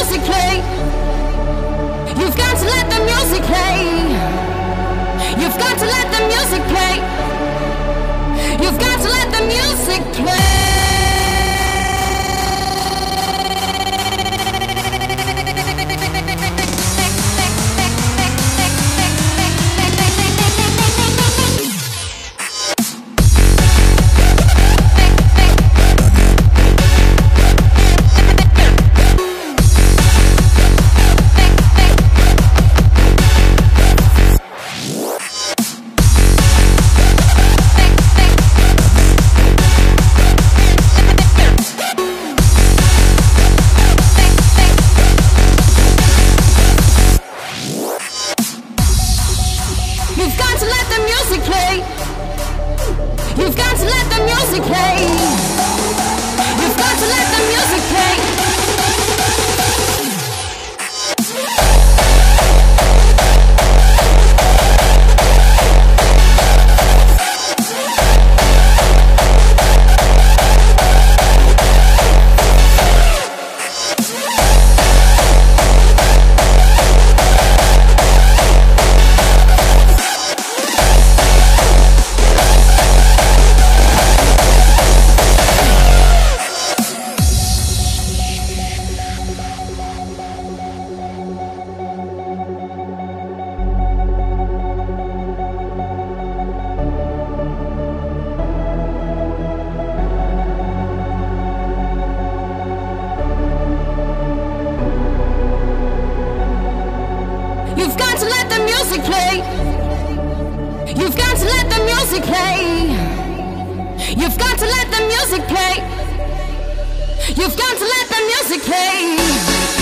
music play. You've got to let the music play. You've got to let the music play. You've got to let the music play. You've got to let the music play. You've got to let the music play. You've got to let the music play. You've got to let the music play. You've got to let the music play. You've got to let the music play. You've got to let the music play.